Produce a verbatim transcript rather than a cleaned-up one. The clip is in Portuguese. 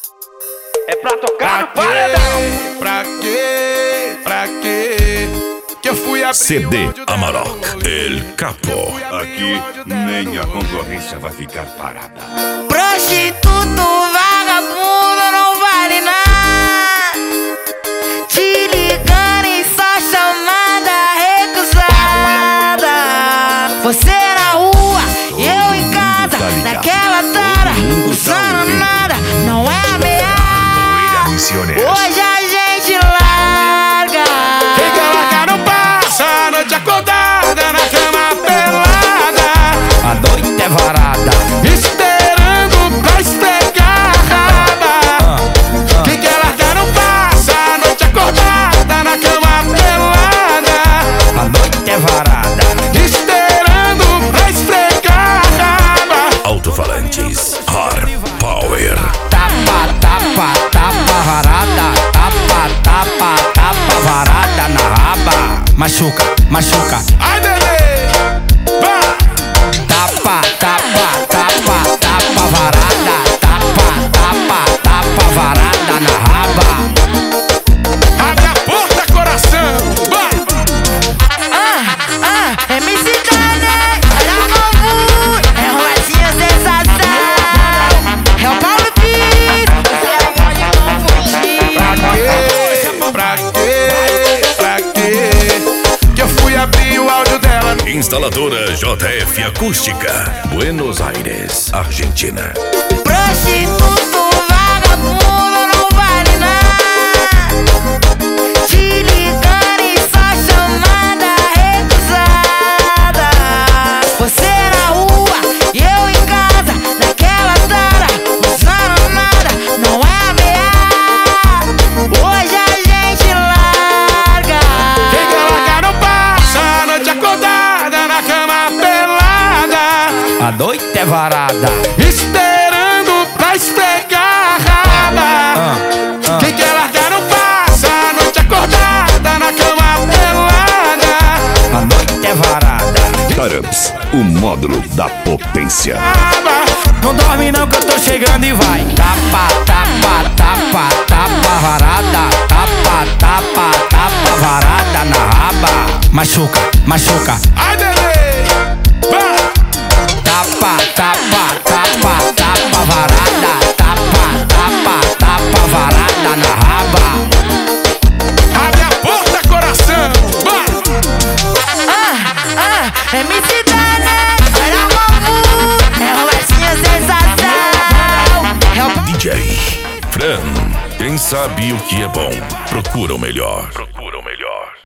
É pra tocar no paredão. Pra quê? Pra quê? Que eu fui abrir C D o áudio Amarok, dela. El Capo. Aqui nem a concorrência vai ficar parada. Prostituto, vagabundo, não vale nada. Te ligando e só chamada recusada. Você na rua, eu em casa, naquela tara, usando nada, não é ameaça. Hoje a gente larga. Quem quer largar não passa a noite acordada na cama pelada. A noite é varada. Esperando pra esfregar a raba. Quem quer largar não passa a noite acordada na cama pelada. A noite é varada. Esperando pra esfregar a raba. Alto-falantes, Hard Power. Tapa, tapa, tapa varada. Tapa, tapa, tapa varada na raba. Machuca, machuca. Ai, bebê, vai. Tapa, tapa, tapa, tapa varada. Tapa, tapa, tapa varada na raba. Abre a porta, coração, vai. Ah, ah, M C Dane, olha o novo, é Romatinho sensação. É o Paulo Pires, você pode confundir. Pra quê? Pra quê? Que eu fui abrir o áudio dela. Instaladora J F Acústica, Buenos Aires, Argentina. Prostituto, vagabundo, não vale nada. Te ligando e só chamada recusada. Você na rua, eu em casa, naquela tara, usando nada, não é ameaça. Hoje a gente larga. Quem quer largar não passa a noite acordada na cama pelada. A noite é varada. Esperando pra esfregar a raba. Quem quer largar não passa a noite acordada na cama pelada. A noite é varada. Carams, o módulo da potência. Raba. Não dorme não que eu tô chegando e vai. Tapa, tapa, tapa, tapa varada. Tapa, tapa, tapa varada na raba. Machuca, machuca. Ai, bebê, vai. Tapa, tapa, tapa, tapa varada. Tapa, tapa, tapa varada na raba. Abre a porta, coração, vai. Ah, ah, M C Dane, olha o novo, é Romatinho sensação. É o D J Fran, quem sabe o que é bom, procura o melhor.